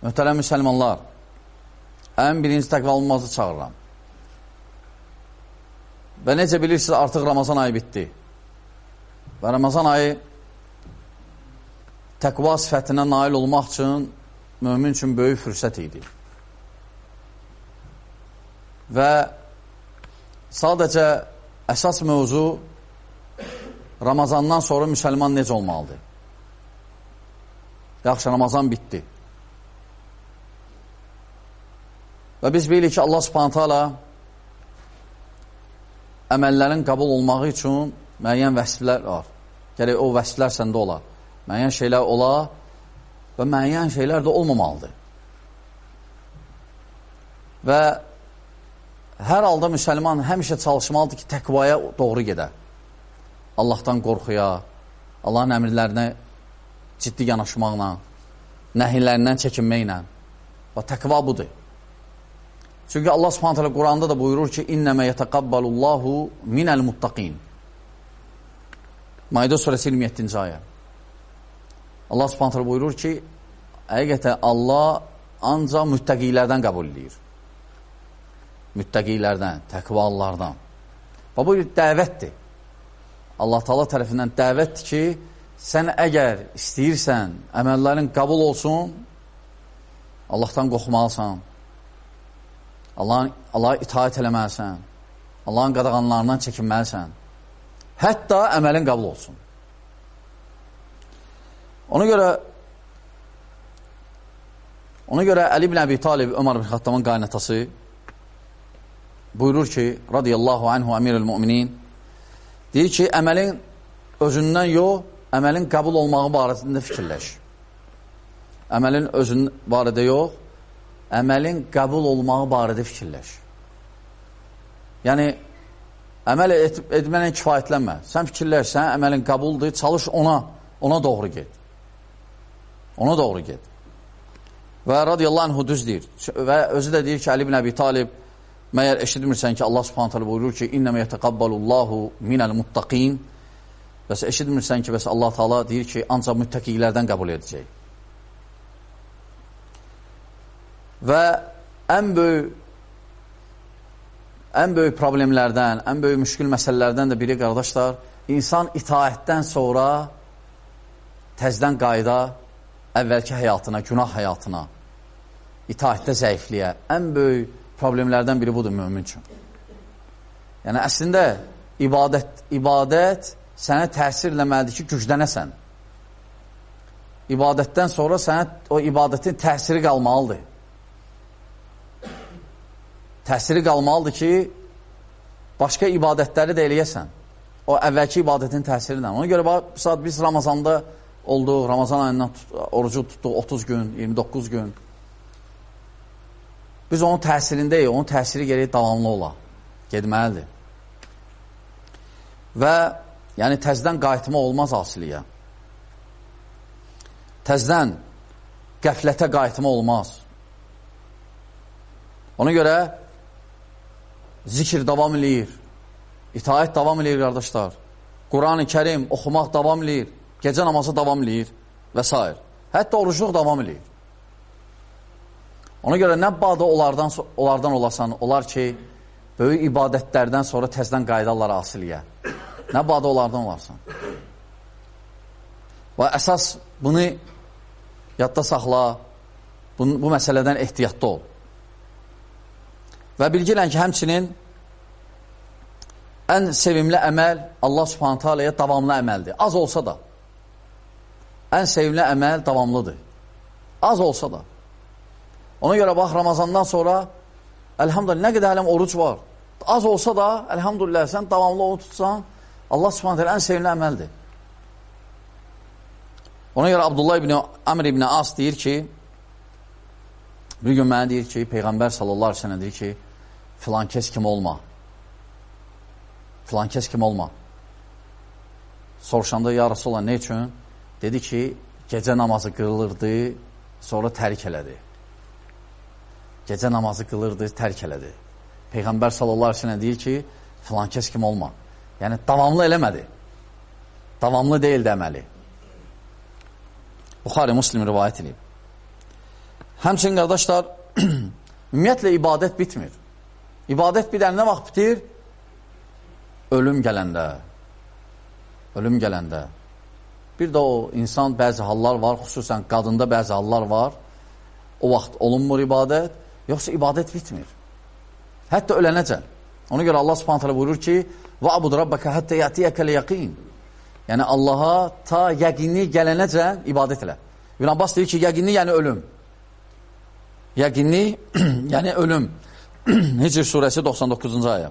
Möhtərəm müsəlmanlar, ən birinci təqva olmazı çağırıram. Və necə bilirsiniz, artıq Ramazan ayı bitdi. Və Ramazan ayı təqva sifətinə nail olmaq üçün mömin üçün böyük fürsət idi. Və sadəcə əsas mövzu Ramazandan sonra müsəlman necə olmalıdır? Yaxşı, Ramazan bitdi. Və biz bilirik ki, Allah Subhanahu taala əməllərin qəbul olmağı üçün müəyyən vəsflər var. Gərək o vəsflər səndə ola. Müəyyən şeylər ola və müəyyən şeylər də olmamalıdır. Və hər halda müsəlman həmişə çalışmalıdır ki, təqvaya doğru gedə. Allahdan qorxuya, Allahın əmrlərinə ciddi yanaşmaqla, nəhiylərindən çəkinməklə. Və təqva budur. Çünki Allah Subhanahu taala Quranda da buyurur ki, İnnəmə yətəqabbalullahu minəl muttaqin. Maide surəsi 27-ci ayə. Allah Subhanahu taala buyurur ki, həqiqətən Allah ancaq müttəqilərdən qəbul edir. Müttəqilərdən, təqvalılardan. Və bu bir dəvətdir. Allah Taala tərəfindən dəvətdir ki, sən əgər istəyirsən, əməllərin qəbul olsun, Allahdan qorxmalısan, Allaha itaət eləməlisən, Allahın qadağanlarından çəkinməlisən, hətta əməlin qəbul olsun. Ona görə Əli ibn Əbi Talib, Ömər ibn Xattabın qaynatası buyurur ki, radiyallahu anhu əmirül müminin, deyir ki, əməlin özündən yox, əməlin qəbul olmağı barəsində fikirləş. Əməlin özün barədə yox, əməlin qəbul olmağı barədə fikirləş. Yəni, əməl etməklə kifayətlənmə. Sən fikirlərsən, əməlin qəbuldur, çalış ona doğru get. Ona doğru get. Və radiyallahu anhu düz deyir. Və özü də deyir ki, Əli ibn Əbi Talib, məyər eşitmirsən ki, Allah Subhanahu taala buyurur ki, İnnəmə yətəqabbalullahu minəl muttaqin. Bəs eşitmirsən ki, bəs Allah Taala deyir ki, ancaq müttəqilərdən qəbul edəcək. Və ən böyük problemlərdən, ən böyük müşkül məsələlərdən də biri, qardaşlar, insan itaətdən sonra təzdən qayda əvvəlki həyatına, günah həyatına, itaətdə zəifliyə. Ən böyük problemlərdən biri budur mömin üçün. Yəni, əslində, ibadət sənə təsir eləməlidir ki, güclənəsən. İbadətdən sonra sənə o ibadətin təsiri qalmalıdır. Təsiri qalmalıdır ki, başqa ibadətləri də eləyəsən. O əvvəlki ibadətin təsirindən. Ona görə biz Ramazanda olduq, Ramazan ayından orucu tutduq 30 gün, 29 gün. Biz onun təsirindəyik, onun təsiri gərək davamlı ola, gedməlidir. Və yəni təzdən qayıtma olmaz asiliyə. Təzdən qəflətə qayıtma olmaz. Ona görə zikr davam eləyir, itaət davam eləyir, qardaşlar. Quran-ı Kərim oxumaq davam eləyir, gecə namazı davam eləyir və s. Hətta orucluq davam eləyir. Ona görə nə badə onlardan olasan, olar ki, böyük ibadətlərdən sonra təzdən qaydarlar asiliyə. Nə badə onlardan olarsan. Və əsas bunu yadda saxla, bu məsələdən ehtiyatda ol. Və bilgilən ki, həmçinin ən sevimli əməl Allah Subhanahu taalaya davamlı əməldir. Az olsa da. Ən sevimli əməl davamlıdır. Az olsa da. Ona görə bax, Ramazandan sonra əlhamdülillah, nə qədər hələm oruc var. Az olsa da, əlhamdülillah, sən davamlı onu tutsan, Allah Subhanahu taala ən sevimli əməldir. Ona görə Abdullah ibn Amr ibn As deyir ki, bir gün mənə deyir ki, Peyğəmbər sallallahu aleyhi ve sellem deyir ki, filan kəs kim olma. Filan kəs kim olma. Soruşanda, ya Rasulullah, ne üçün? Dedi ki, gecə namazı qılırdı, sonra tərk elədi. Gecə namazı qılırdı, tərk elədi. Peyğəmbər sallallahu aleyhi ve sellem deyir ki, filan kəs kim olma. Yəni, davamlı eləmədi. Davamlı deyildi əməli. Buxari Müslim rivayət edib. Həmçinin qardaşlar, ümumiyyətlə ibadət bitmir. İbadət bir dənə nə vaxt bitir? Ölüm gələndə. Ölüm gələndə. Bir də o insan bəzi hallar var, xüsusən qadında bəzi hallar var. O vaxt olunmur ibadət, yoxsa ibadət bitmir. Hətta ölənəcən. Ona görə Allah Subhanahu taala buyurur ki: "Va'bud rabbaka hatta ya'tiyakal yaqin." Yəni Allaha ta yəqinli gələnəcən ibadət elə. İbn Abbas deyir ki, yəqinli yəni ölüm. Yəqinli yəni ölüm. Hicr surəsi 99-cu ayə.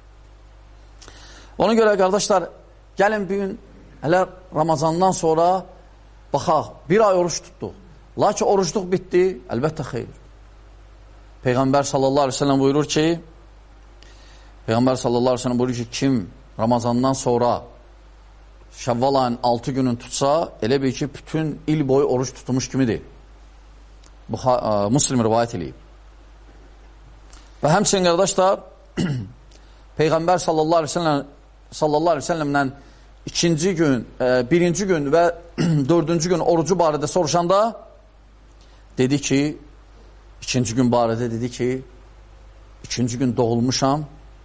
Ona görə qardaşlar, gəlin bir gün hələ Ramazandan sonra baxaq, bir ay oruç tutduq. Lakin orucluq bitdi, əlbəttə xeyr. Peyğəmbər sallallahu aleyhi ve sellem buyurur ki, kim Ramazandan sonra Şəvval ayın 6 günün tutsa, elə bir ki, bütün il boyu oruç tutmuş kimidir. Müslim rivayət edib. Və həmçinin qardaşlar, Peyğəmbər sallallahu aleyhi ve sellemlə ikinci gün, birinci gün və dördüncü gün orucu barədə soruşanda dedi ki, ikinci gün barədə dedi ki, ikinci gün doğulmuşam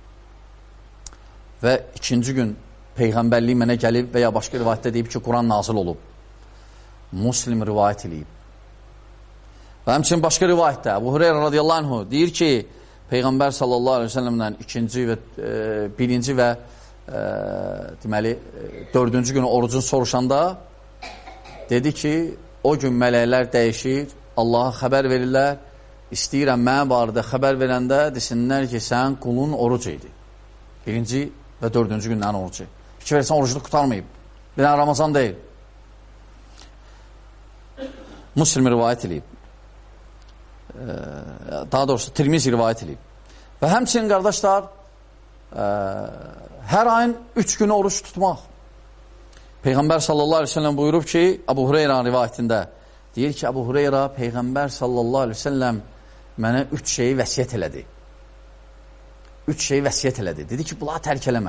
və ikinci gün Peyğəmbərlik mənə gəlib və ya başqa rivayətdə deyib ki, Quran nazil olub. Müslim rivayət edib. Və həmçinin başqa rivayətdə Əbu Hüreyrə radiyallahu anhu deyir ki, Peyğəmbər sallallahu aleyhi ve sellemlə ikinci və birinci və deməli, dördüncü günü orucun soruşanda dedi ki, o gün mələklər dəyişir, Allaha xəbər verirlər, istəyirəm mənə barədə xəbər verəndə desinlər ki, sən qulun oruc idi. Birinci və dördüncü gündən orucu. Fikir versən, orucluq qutarmayıb. Bir dənə Ramazan deyil. Müslim rivayət edib. Daha doğrusu Tirmizi rivayət edib. Və həmçinin qardaşlar, hər ayın 3 günü oruç tutmaq. Peyğəmbər sallallahu aleyhi ve sellem buyurub ki, Əbu Hüreyrə rivayətində deyir ki, Əbu Hüreyrə Peyğəmbər sallallahu aleyhi ve sellem mənə 3 şeyi vəsiyyət elədi. 3 şeyi vəsiyyət elədi. Dedi ki, bunları tərk eləmə.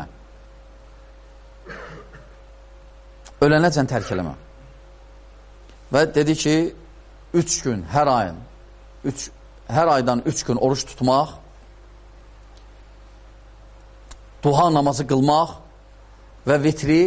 Ölənəcən tərk eləmə. Və dedi ki, 3 gün hər ayın, hər aydan 3 gün oruç tutmaq, duha namazı qılmaq və vitri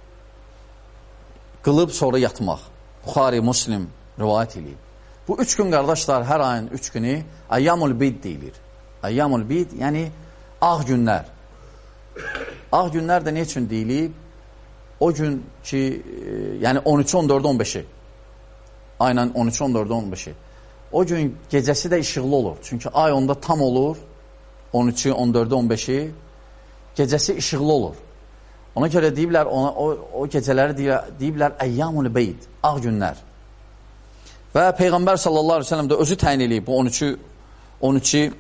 qılıb sonra yatmaq. Buxari, Müslim rivayət edib. Bu 3 gün qardaşlar, hər ayın 3 günü Ayyamul Bid deyilir. Ayyamul Bid, yəni ağ günlər. Ağ günlər də ne üçün deyilib? O gün ki, yəni 13, 14, 15-i. Aynen 13, 14, 15-i. O gün gecəsi də işıqlı olur. Çünki ay onda tam olur. 13-ü, 14-ü, 15-i. Gecəsi işıqlı olur. Ona görə deyiblər, o gecələri deyiblər Əyyamul Beyd, ağ günlər. Və Peyğəmbər sallallahu aleyhi ve sellem də özü təyin eləyib bu 13-ü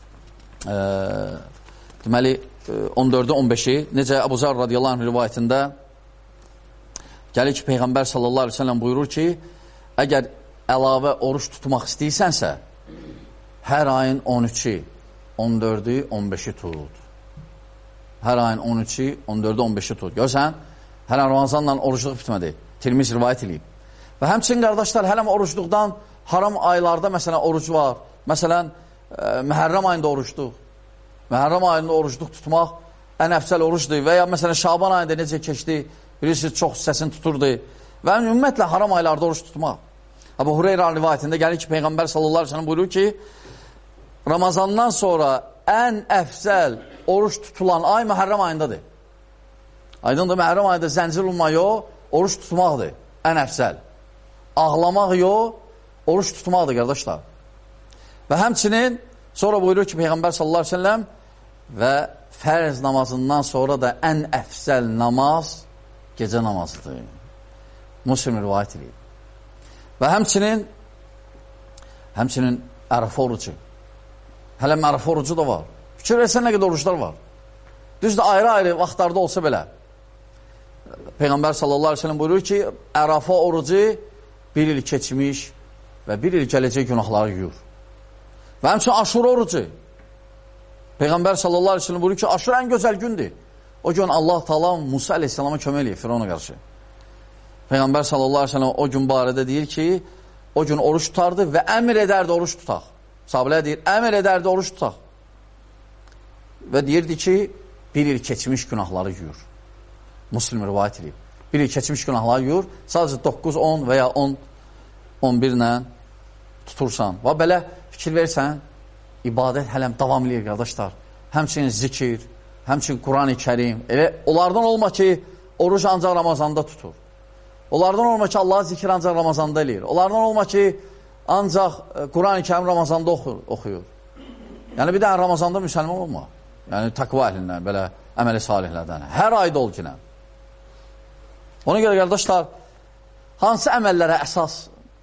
deməli 14-ü, 15-i. Necə Əbu Zər radiyallahu anh rivayətində gəlir ki, Peyğəmbər sallallahu aleyhi ve sellem buyurur ki, əgər əlavə oruç tutmaq istəyirsənsə, hər ayın 13-ü, 14-ü, 15-i tut. Hər ayın 13-ü, 14-ü, 15-i tut. Görsən, hələn Ramazanla orucluq bitmədi. Tirmiz rivayət edib. Və həmçinin qardaşlar, hələm orucluqdan haram aylarda məsələn oruc var. Məsələn, Məhərrəm ayında orucluq. Məhərrəm ayında orucluq tutmaq ən əfsəl orucdur. Və ya məsələn, Şaban ayında necə keçdi, bilirsiniz, çox səsini tuturdu. Və ümumiyyətlə haram aylarda oruc tutmaq. Əbu Hüreyrə rivayətində gəlir ki, Peyğəmbər sallallahu aleyhi ve sellem buyurur ki, Ramazandan sonra ən əfsəl oruç tutulan ay Məhərrəm ayındadır. Aydındır, Məhərrəm ayında zəncir olma yox, oruç tutmaqdır, ən əfsəl. Ağlamaq yox, oruç tutmaqdır, qardaşlar. Və həmçinin sonra buyurur ki, Peyğəmbər sallallahu aleyhi ve sellem və fərz namazından sonra da ən əfsəl namaz gecə namazıdır. Müslim rivayət edib. Və həmçinin Ərəfə orucu. Hələ Ərəfə orucu da var. Fikir versən nə qədər oruclar var. Düzdür, ayrı-ayrı vaxtlarda olsa belə. Peyğəmbər sallallahu aleyhi ve sellem buyurur ki, Ərəfə orucu bir il keçmiş və bir il gələcək günahları yuyur. Və həmçinin Aşura orucu. Peyğəmbər sallallahu aleyhi ve sellem buyurur ki, Aşura ən gözəl gündür. O gün Allah Taala Musa aleyhisselama kömək eləyir Firavuna qarşı. Peyğəmbər sallallahu aleyhi ve sellem o gün barədə deyir ki, o gün oruç tutardı və əmr edərdi oruç tutaq. Sahabələr deyir, əmr edərdi oruç tutaq. Və deyirdi ki, bir il keçmiş günahları yuyur. Müslim rivayət edib. Bir il keçmiş günahları yuyur, sadəcə 9, 10 və ya 10, 11 ilə tutursan. Və belə fikir versən, ibadət hələm davam edir, qardaşlar. Həmçinin zikir, həmçinin Quran-ı Kərim. Elə onlardan olma ki, oruç ancaq Ramazanda tutur. Onlardan olma ki, Allah'a zikir ancaq Ramazanda eləyir. Onlardan olma ki, ancaq Quran-ı Kərim Ramazanda oxuyur. Yəni, bir dənə Ramazanda müsəlman olma. Yəni, təqva əhlindən, belə əməli salihlərdən. Hər ayda ol ki, nə? Ona görə, qardaşlar, hansı əməllərə əsas,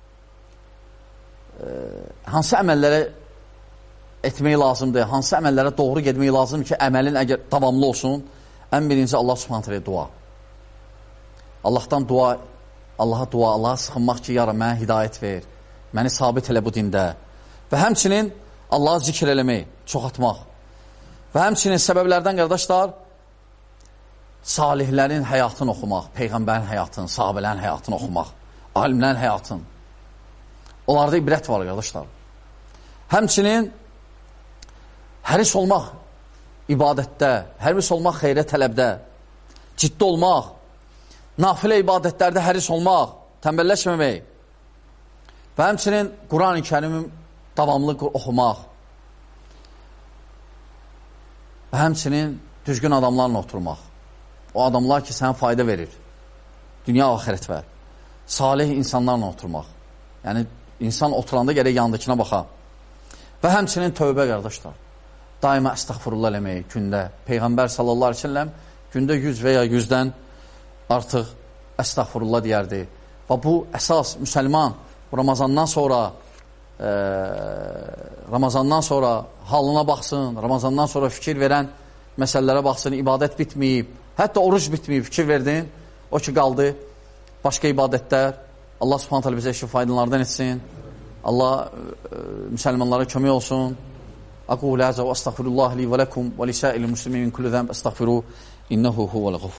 hansı əməllərə etmək lazımdır, hansı əməllərə doğru gedmək lazımdır ki, əməlin əgər davamlı olsun, ən birinci Allah subhanətələ dua. Allahdan dua, Allaha sıxınmaq ki, yara, mənə hidayət ver, məni sabit elə bu dində. Və həmçinin Allah'a zikr eləmək, çoxatmaq. Və həmçinin səbəblərdən, qardaşlar, salihlərin həyatını oxumaq, Peyğəmbərin həyatını, sahabələrin həyatını oxumaq, alimlərin həyatını. Onlarda ibrət var, qardaşlar. Həmçinin həris olmaq ibadətdə, həris olmaq xeyrə tələbdə, ciddi olmaq, nafilə ibadətlərdə həris olmaq, təmbəlləşməmək və həmçinin Quran-ı Kərimin davamlı oxumaq və həmçinin düzgün adamlarla oturmaq. O adamlar ki, sənə fayda verir, dünya axirət və salih insanlarla oturmaq. Yəni, insan oturanda gərək yandakına baxa. Və həmçinin tövbə, qardaşlar. Daima əstəğfurullah eləmək gündə. Peyğəmbər sallallahu aleyhi ve sellem gündə 100 və ya 100-dən artıq əstəğfurullah deyərdi. Və bu əsas müsəlman Ramazandan sonra halına baxsın, Ramazandan sonra fikir verən məsələlərə baxsın, ibadət bitməyib, hətta oruc bitməyib, fikir verdin, o ki qaldı, başqa ibadətlər. Allah subhanət hələ bizə faydalardan etsin. Allah müsəlmanlara kömək olsun. Aqul həzə və əstəğfirullah li və ləkum və lisəil muslimin min kulli zəmb əstəğfiru innehu huvəl-ğafur.